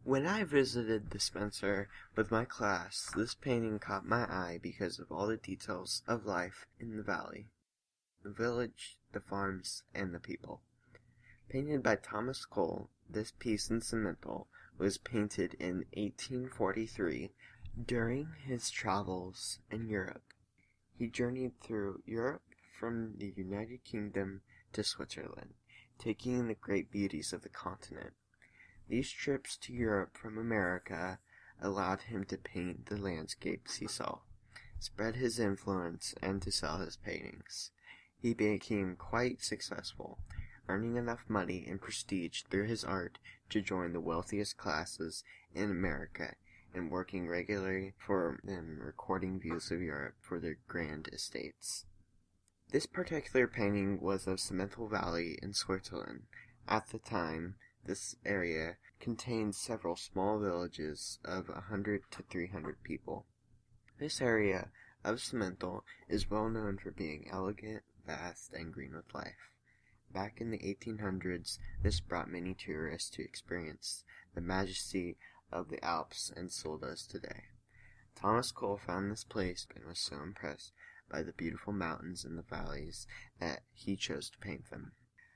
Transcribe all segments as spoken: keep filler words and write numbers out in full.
When I visited the Spencer with my class, this painting caught my eye because of all the details of life in the valley. The village, the farms, and the people. Painted by Thomas Cole, this piece in Simmental was painted in eighteen forty-three during his travels in Europe. He journeyed through Europe from the United Kingdom to Switzerland, taking in the great beauties of the continent. These trips to Europe from America allowed him to paint the landscapes he saw, spread his influence, and to sell his paintings. He became quite successful, earning enough money and prestige through his art to join the wealthiest classes in America and working regularly for them, recording views of Europe for their grand estates. This particular painting was of Simmental Valley in Switzerland. At the time, this area contained several small villages of one hundred to three hundred people. This area of Simmental is well known for being elegant, vast, and green with life. Back in the eighteen hundreds, this brought many tourists to experience the majesty of the Alps, and still does today. Thomas Cole found this place and was so impressed by the beautiful mountains and the valleys that he chose to paint them.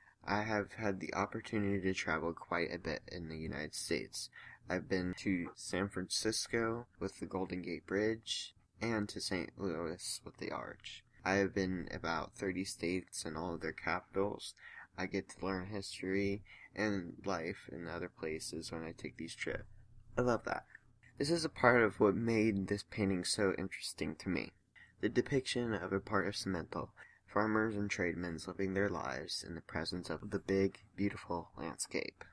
I have had the opportunity to travel quite a bit in the United States. I've been to San Francisco with the Golden Gate Bridge and to Saint Louis with the Arch. I have been about thirty states and all of their capitals. I get to learn history and life in other places when I take these trips. I love that. This is a part of what made this painting so interesting to me. The depiction of a part of Simmental, farmers and tradesmen living their lives in the presence of the big, beautiful landscape.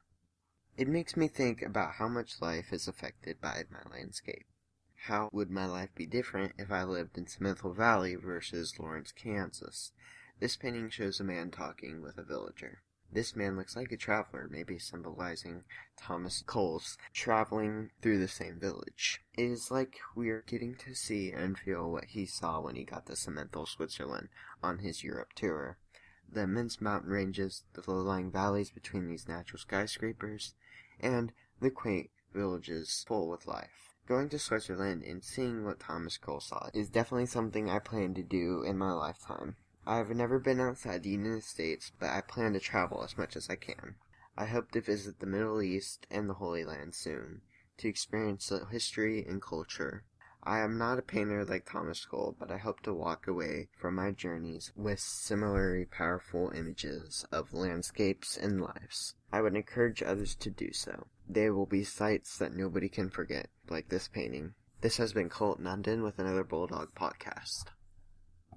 It makes me think about how much life is affected by my landscape. How would my life be different if I lived in Simmental Valley versus Lawrence, Kansas? This painting shows a man talking with a villager. This man looks like a traveler, maybe symbolizing Thomas Cole's traveling through the same village. It is like we're getting to see and feel what he saw when he got to Simmental, Switzerland, on his Europe tour. The immense mountain ranges, the low-lying valleys between these natural skyscrapers, and the quaint villages full with life. Going to Switzerland and seeing what Thomas Cole saw is definitely something I plan to do in my lifetime. I've never been outside the United States, but I plan to travel as much as I can. I hope to visit the Middle East and the Holy Land soon, to experience the history and culture. I am not a painter like Thomas Cole, but I hope to walk away from my journeys with similarly powerful images of landscapes and lives. I would encourage others to do so. They will be sights that nobody can forget, like this painting. This has been Colt Nundin with another Bulldog Podcast.